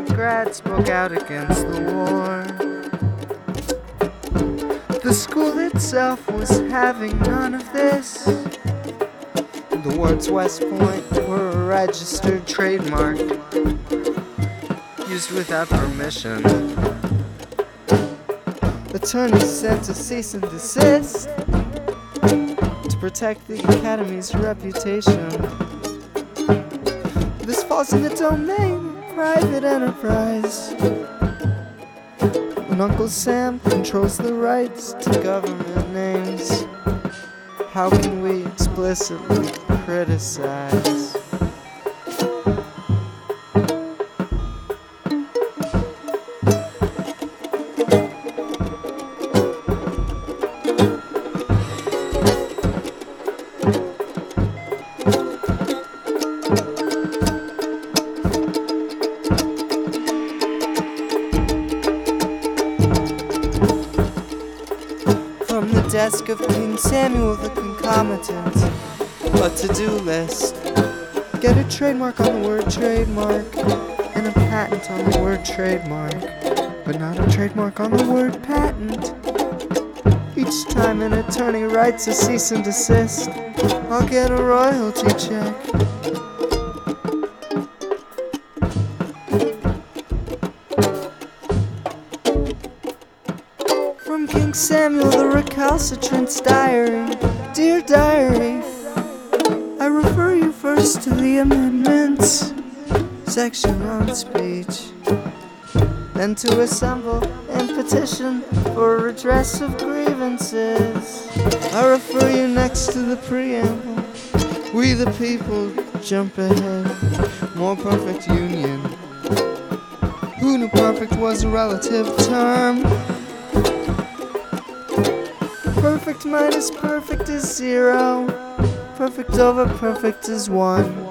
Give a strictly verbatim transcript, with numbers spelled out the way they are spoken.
grad spoke out against the war. The school itself was having none of this. The words West Point were a registered trademark, used without permission. Attorneys sent a cease and desist to protect the Academy's reputation. This falls in the domain of private enterprise, when Uncle Sam controls the rights to government names. How can we explicitly criticize? From the desk of King Samuel the Concomitant, a to-do list. Get a trademark on the word trademark, and a patent on the word trademark, but not a trademark on the word patent. Each time an attorney writes a cease and desist, I'll get a royalty check. From King Samuel the Recalcitrant's diary. Dear diary, I refer you first to the amendments section on speech, then to assemble and petition for redress of grievances. I refer you next to the preamble. We the people jump ahead. More perfect union. Who knew perfect was a relative term? Perfect minus perfect is zero. Perfect over perfect is one.